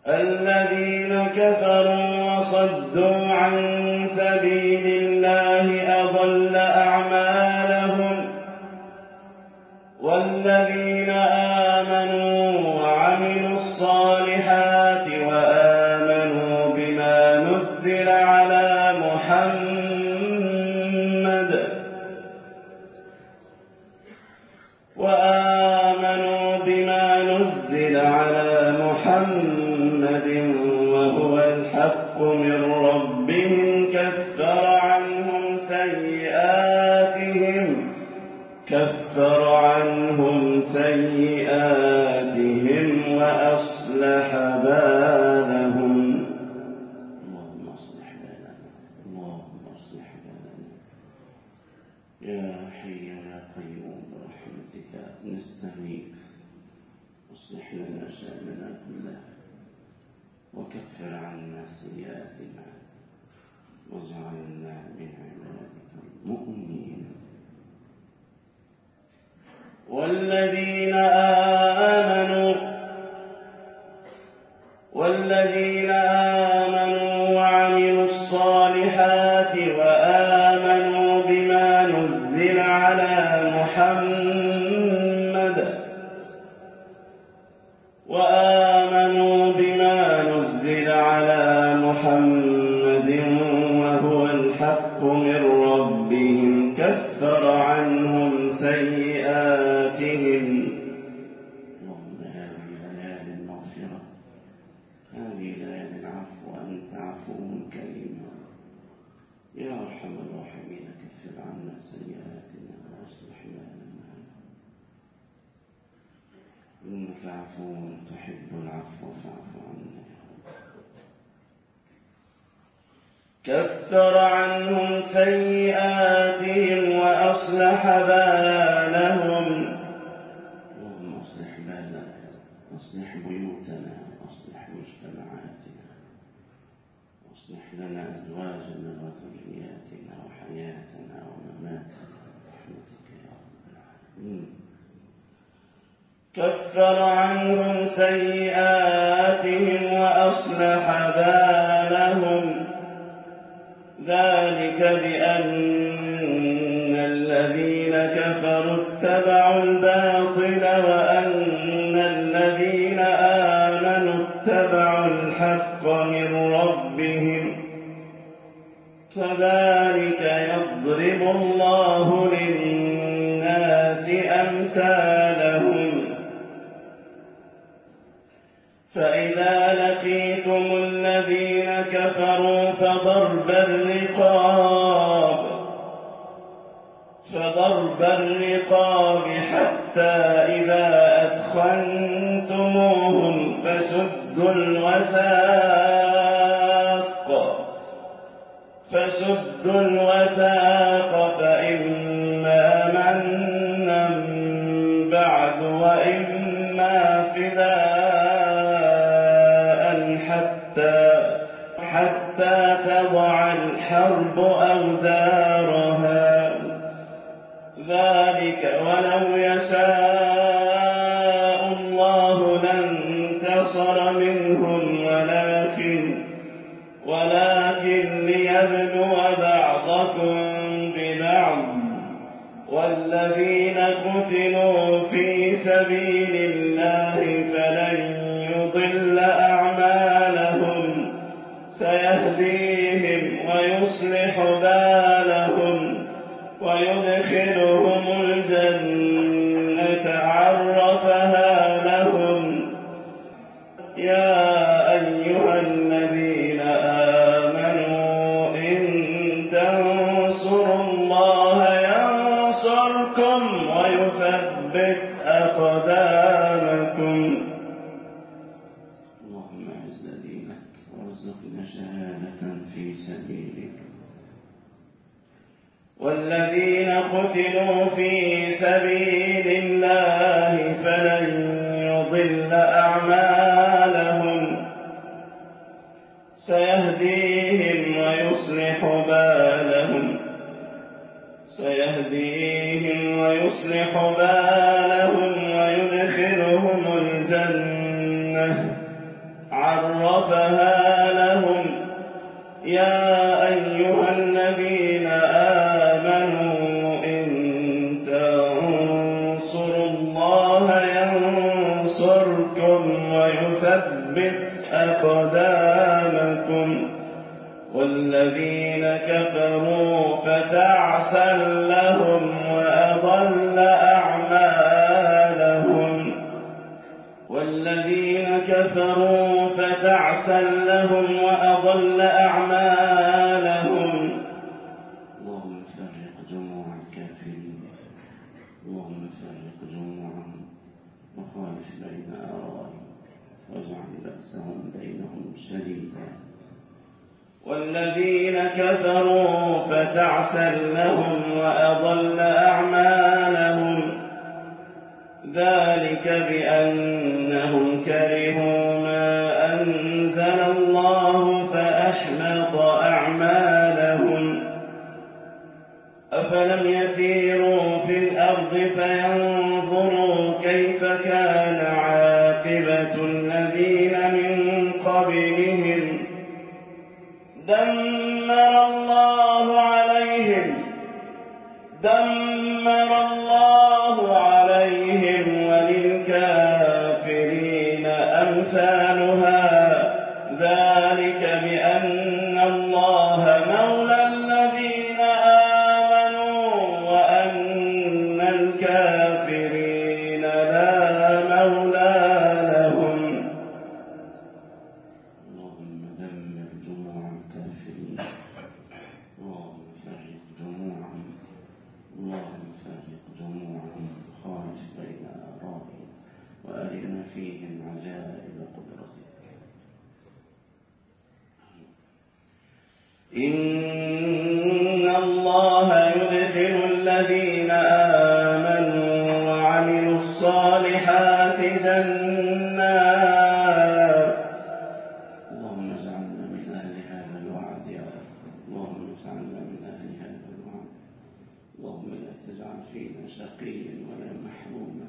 الذين كفروا وصدوا عن سبيل الله أضل أعمالهم والذين آمنوا وعملوا الصالحات وآمنوا بما نزل على محمد وهو الحق من ربهم كفر عنهم سيئاتهم وأصلح بالهم. اللهم أصلح بالنا، اللهم أصلح بالنا يا حي يا قيوم برحمتك نستغيث. اصلح لنا شأننا كله وكفر عنا سيئاتنا واجعلنا من عبادك المؤمنين. والذين آمنوا وعملوا الصالحات وآمنوا بما نزل على محمد وهو الحق من ربهم كفر عنهم سيئاتهم. اللهم هذه ليالي المغفرة، هذه ليالي العفو، أنت عفو كريم يا أرحم الراحمين. كفر عنا سيئاتنا وأصلح بالنا إنك عفو تحب العفو فاعف عنا. كفر عنهم سيئاتهم وأصلح بالهم. اللهم أصلح بالنا، أصلح بيوتنا، أصلح مجتمعاتنا، أصلح لنا أزواجنا وذرياتنا وحياتنا ومماتنا برحمتك يا رب العالمين. كفر عنهم سيئاتهم وأصلح بالهم. ذلك بأن الذين كفروا اتبعوا الباطل وأن الذين آمنوا اتبعوا الحق من ربهم. كذلك يضرب الله للناس أمثالهم. فإذا لقيتم الذين كفروا فضرب الرقاب حتى إذا أثخنتموهم فسدوا الوثاق فإما منا بعد وإما فداء حتى تضع الحرب أوزارها. ذلك ولو يشاء الله لانتصر منهم ولكن ليبلو بعضكم ببعض. والذين قتلوا في سبيل الله فلن يضل أعمالهم سيهديهم ويصلح بالهم ويدخلهم الجنة عرفها لهم. يا أيها الذين آمنوا إن تنصروا الله ينصركم ويثبت أقدامكم. اللهم أعز دينك وارزقنا شهادة في سبيلك. والذين قتلوا في سبيل الله فلن يضل أعمالهم سيهديهم ويصلح بالهم ويدخلهم الجنة عرفها لهم. يا أيها الذين آمنوا إن تنصروا الله ينصركم ويثبت أقدامكم. والذين كفروا فتعسا لهم وأضل أعمالهم. والذين كفروا فتعسا لهم وأضل أعمالهم. اللهم فرق جموع الكافرين، اللهم فرق جموعهم وخالف بين آرائهم واجعل بأسهم بينهم شديدا. والذين كفروا فتعسا لهم وأضل أعمالهم. ذلك بأنهم كرهوا ما أنزل الله فأحبط أعمالهم. أفلم يسيروا في الأرض فينظروا كيف كان عاقبة الذين من قبلهم. دمر الله عليهم وللكافرين أمثالها. ذلك بأن الله مولى الذين آمنوا وأن الكافرين لا مولى لهم. اللهم دمر جموع الكافرين، اللهم فرق جموعهم، اللهم فرق جموعهم خالف بين آرائهم وأرنا فيهم عجائب قدرتك. إن الله يدخل الذين آمنوا وعملوا الصالحات جنات. اللهم اجعلنا من أهل هذا الوعد يا رب، اللهم اجعلنا من أهل هذا الوعد، اللهم لا تجعل فينا شقيا ولا محروما.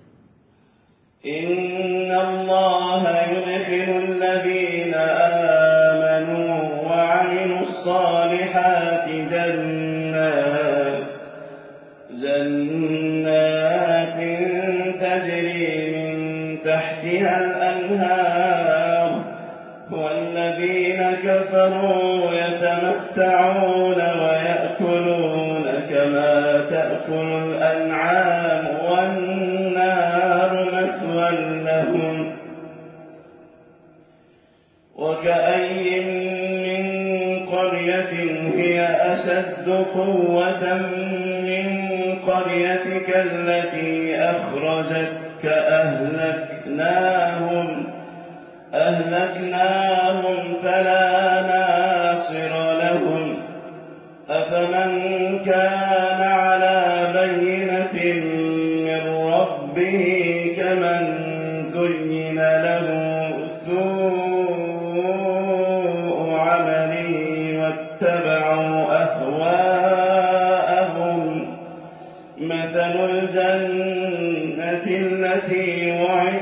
إن الله يدخل الذين آمنوا وعملوا الصالحات جنات تجري من تحتها الأنهار. والذين كفروا يتمتعون ويأكلون كما تأكل الأنعام والنار مثوى لهم. وكأي من قرية هي أشد قوة من قريتك التي أخرجتك أهلكناهم فلا ناصر لهم. أفمن كان على بينة من ربه كمن زين له سوء عمله واتبعوا أهواءهم. مثل الجنة التي وعد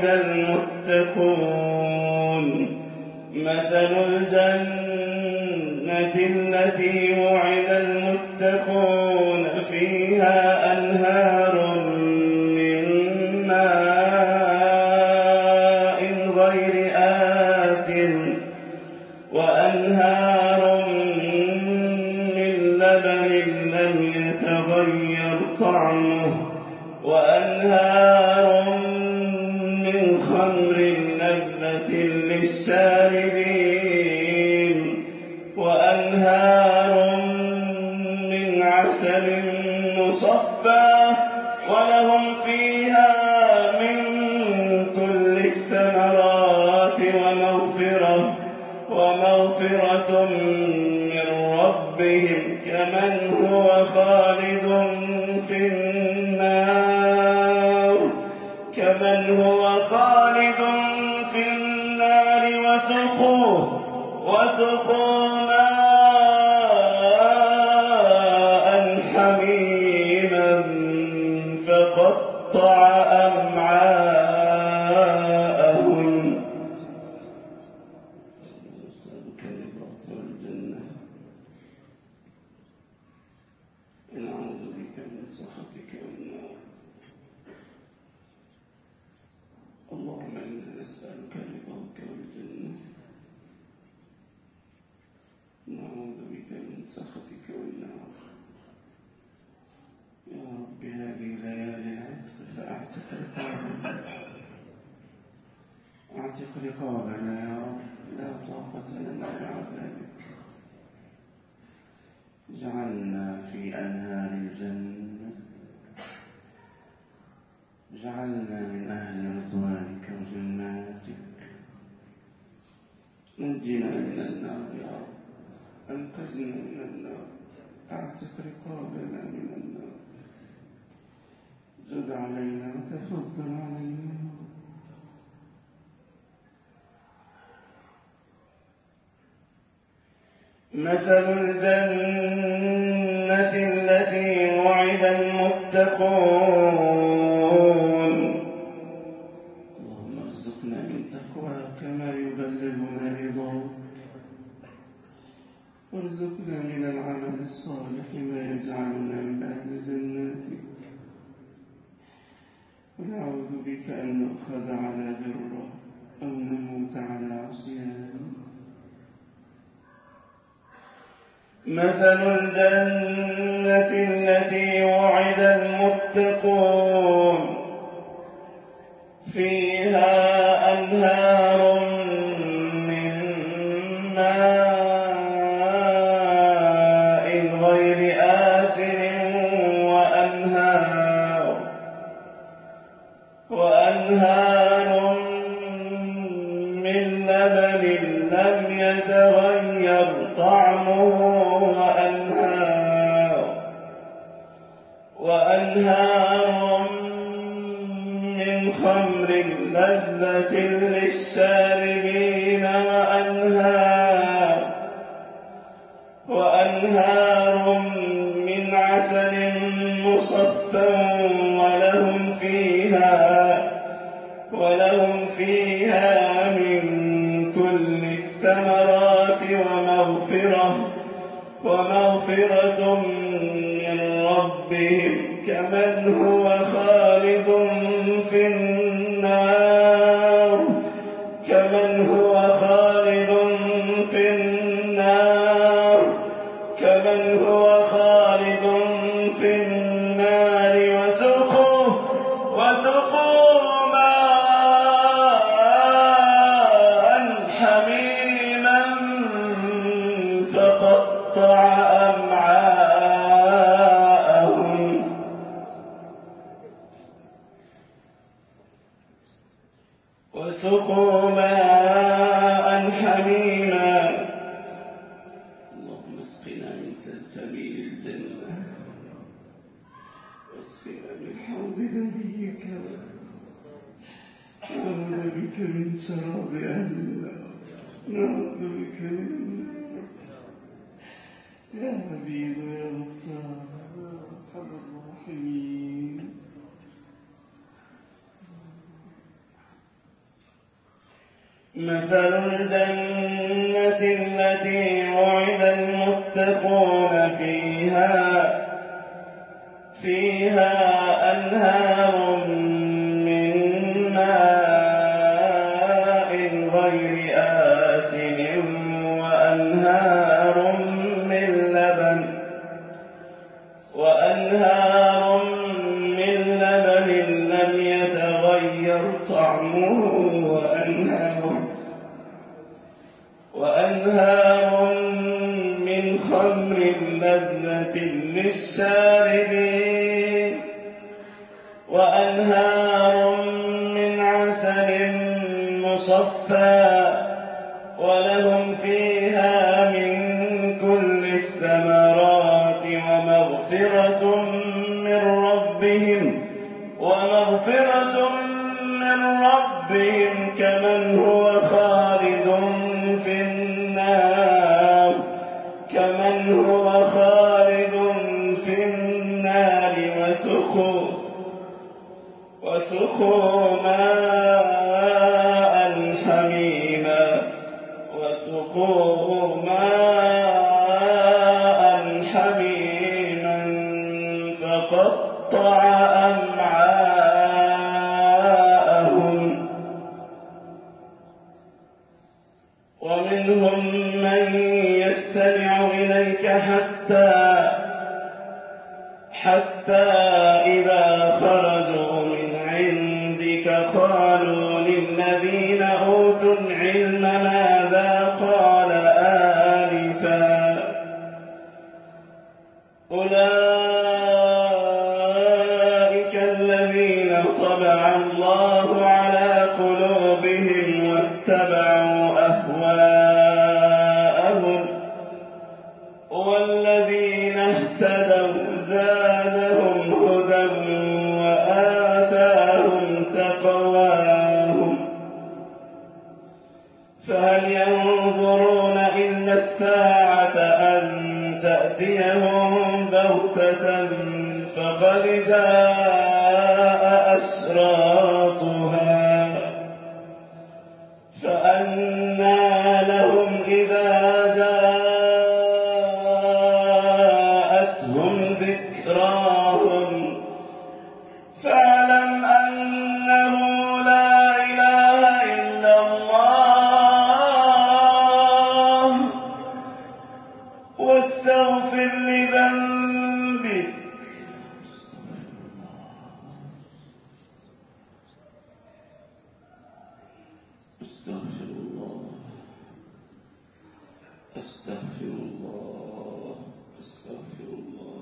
المتقون فيها أنهار من ماء غير آسن وأنهار من لبن لم يتغير طعمه وأنهار من خمر لذة للشاربين وأنهار من عسل مصفى ولهم فيها من كل الثمرات ومغفرة من ربهم كمن هو خالد في النار وسقوا ماء حميما فقطع أمعاءهم. نجنا من النار يا رب، أنقذنا من النار، أعتق رقابنا من النار، زد علينا وتفضل علينا. مثل الجنة التي وعد المتقون، اللهم ارزقنا من تقواك ما يبلغنا رضاك، وارزقنا من العمل الصالح ما يجعلنا من أهل جناتك، ونعوذ بك أن نؤخذ على بره أو نموت على عصيانك. مثل الجنة التي وعد المتقون فيها أنهار من ماء غير آسن وأنهار من لبن لم يتغير طعمه وأنهار من خمر لذة للشاربين وأنهار من عسل مصفى ولهم فيها من كل الثمرات ومغفرة من ربهم كمن هو خالد في النار وسقوا ماء حميما فقطع أمعاءهم اللهم اسقنا من سلسبيل الجنة، واسقنا من حوض نبيك، نعوذ بك من سراب أهل النار، نعوذ بك من النار يا عزيز يا غفار يا أرحم الراحمين. مثل الجنة التي وعد المتقون فيها أنهار من ماء غير آسن وأنهار من لبن لم يتغير طعمه وأنهار من خمر لذة للشاربين وأنهار من عسل مصفى ولهم فيها من كل الثمرات ومغفرة من ربهم كمن هو خالد في النار وسقوا ماء حميما فقطع أمعاءهم. ومنهم من يستمع إليك حتى إذا خرجوا من عندك قالوا للذين أوتوا العلم ماذا قال آنفا أولئك الذين طبع الله على قلوبهم واتبعوا أهواءهم ينظرون إلا الساعة أن تأتيهم بغتة فقد جاء أشراطها فأنى لهم إذا جاءتهم ذكراهم فاعلم أنه لا إله إلا الله واستغفر لذنبك استغفر الله استغفر الله استغفر الله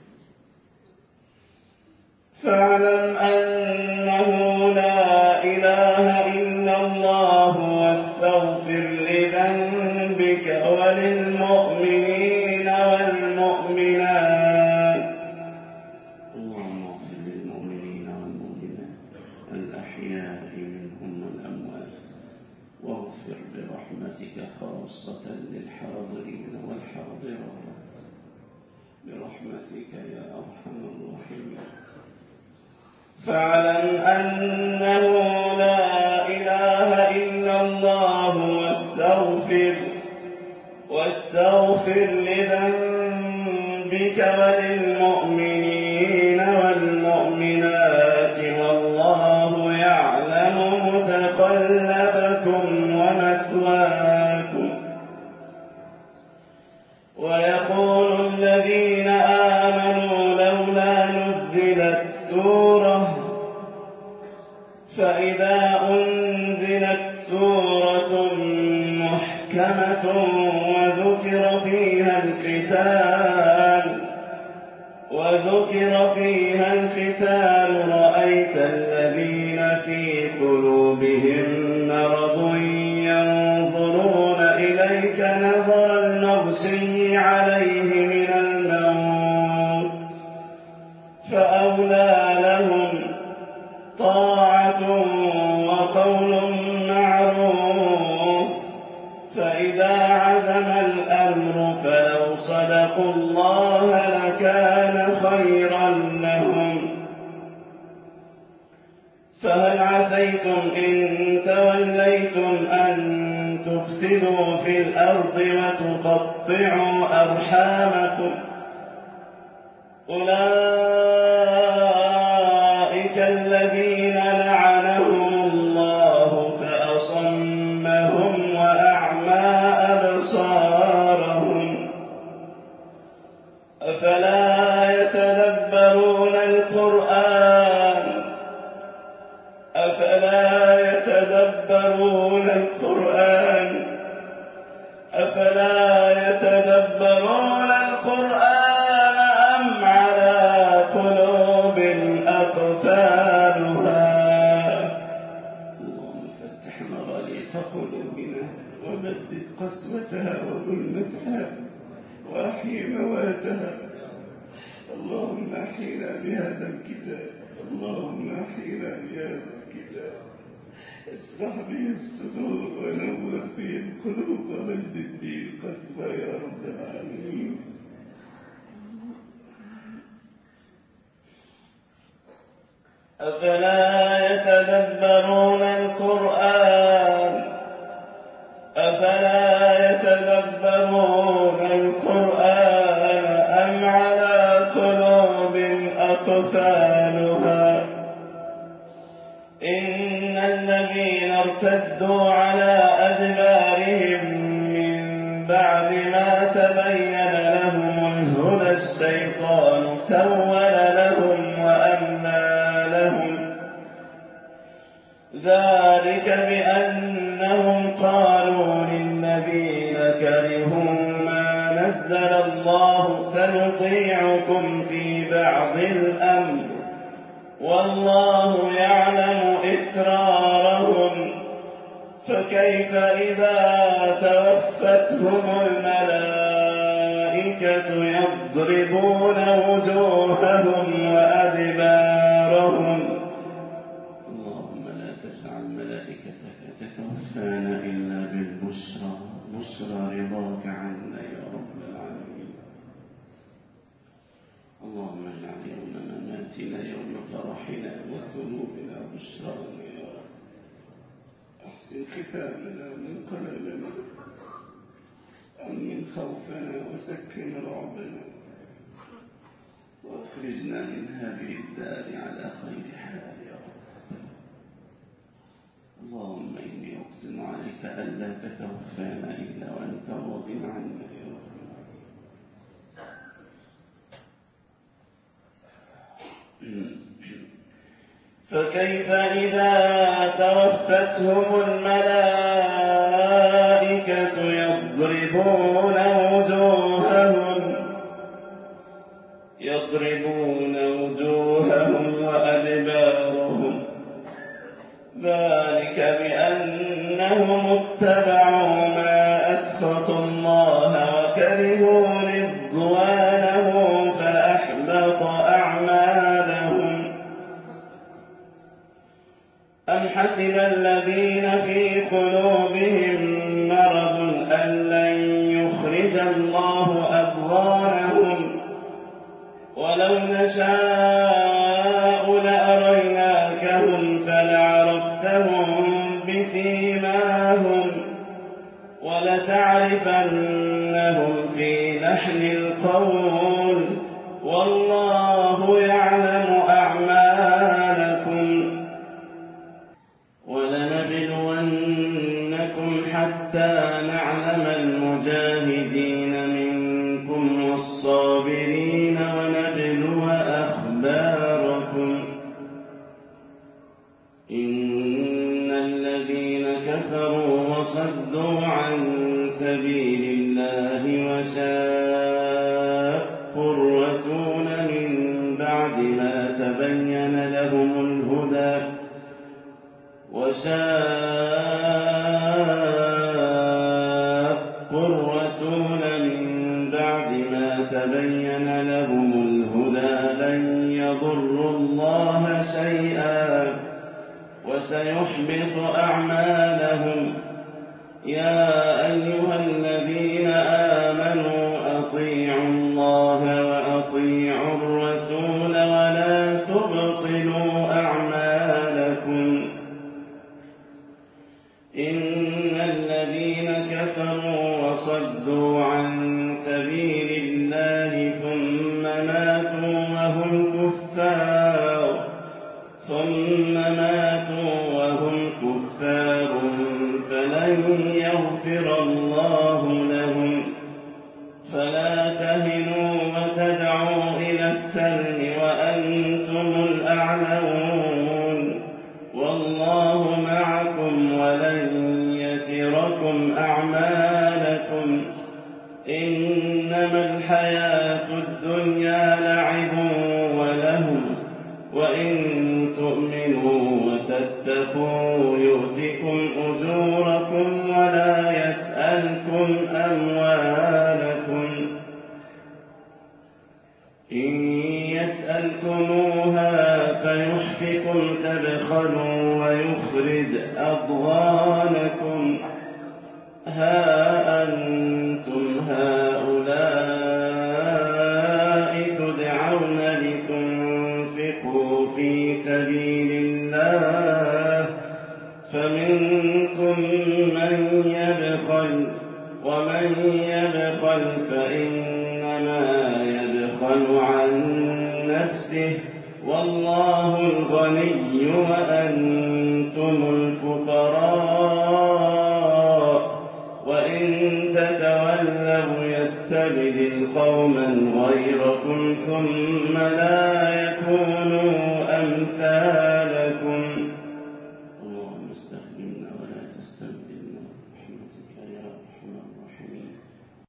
فاعلم أنه لا إله إلا الله واستغفر لذنبك وللمؤمنين والمؤمنات اللهم اغفر للمؤمنين والمؤمنات الأحياء منهم والأموات واغفر برحمتك خاصة للحاضرين والحاضرات برحمتك يا أرحم الراحمين فاعلم أنه لا إله إلا الله واستغفر لذنبك وللمؤمنين والمؤمنات والله يعلم متقلبكم ومثواكم ويقول الذين آمنوا لولا نزلت سورة فإذا أنزلت سورة محكمة وذكر فيها القتال رأيت الذين في قلوبهم مرض ينظرون إليك نظر المغشي عليه من الموت فأولى لهم طاعة وقول معروف فإذا عزم الأمر فلو صدقوا الله لكان خيرا لهم فهل عسيتم إن توليتم أن تفسدوا في الأرض وتقطعوا أرحامكم أولئك الذين لعنهم الله فأصمهم وأعمى أبصارهم أفلا يتدبرون القرآن أم على قلوب أقفالها اللهم فتح مغاليق قلوبنا ومدد قسوتها وظلمتها وأحيي مواتها اللهم أحينا بهذا الكتاب اشرح به الصدور ونور به القلوب ومدد به القسوة يا رب العالمين أفلا يتدبرون القرآن أم على قلوب أقفالها إن الذين ارتدوا على أدبارهم من بعد ما تبين لهم الهدى الشيطان سول لهم وأملى لهم ذلك بأنهم قالوا للذين كرهوا ما نزل الله سنطيعكم في بعض الأمر والله يعلم إسرارهم فكيف إذا توفتهم الملائكة يضربون وجوههم وأدبارهم اللهم لا تجعل ملائكتك تتوفانا إلا بالبشرى وبشرى رضاك عنا يا رب العالمين. اللهم اجعل يوم مماتنا يوم فرحنا وسرورنا وبشرانا يا رب. احسن ختامنا من قلبنا، أمن خوفنا وسكن رعبنا، واخرجنا من هذه الدار على خير حال يا رب. اللهم إني أقسم عليك ألا تتوفانا إلا وأنت راض عنا يا رب. فكيف إذا توفتهم الملائكة يضربون وجوههم وأدبارهم، ذلك بأنهم اتبعوا ما أسخط الله وكرهوا رضوانه فأحبط أعمالهم. أم حسب الذين في قلوبهم مرض أن لن يخرج الله أضغانهم، ولو نشاء لأريناكهم فلعرفتهم بسيماهم ولتعرفنهم في لحن القول، والله يعلم أعمالكم. ولنبلونكم حتى نعلم المجاهدين منكم والصابرين ونبلو أخباركم. إن الذين كفروا وصدوا عن سبيل الله وشاقوا الرسول من بعد ما تبين لهم الهدى لن يضروا الله شيئا وسيحبط أعمالهم. يا أيها الذين آمنوا أطيعوا الله وأطيعوا الرسول ولا تبطلوا أعمالكم. إن الذين كفروا وصدوا عن سبيل الله ثم ماتوا وهم كفار فلن يغفر الله لهم. فلا تهنوا وتدعوا إلى السلم وأنتم الأعلون، والله معكم ولن يتركم أعمالكم. إنما الحياة الدنيا لعب ولهو، وإن تؤمنوا وتتقوا يؤتكم أجوركم ولا يسألكم أموالكم. إن يسألكموها فيحفكم تبخلوا ويخرج أضغانكم. ها أنتم هؤلاء تدعون لتنفقوا في سبيل الله فمنكم من يبخل، ومن يبخل فإنما يبخل عن نفسه، والله الغني وأنتم الفقراء. وإن تتولوا يستبدل قوما غيركم ثم لا يكونوا أمثالكم.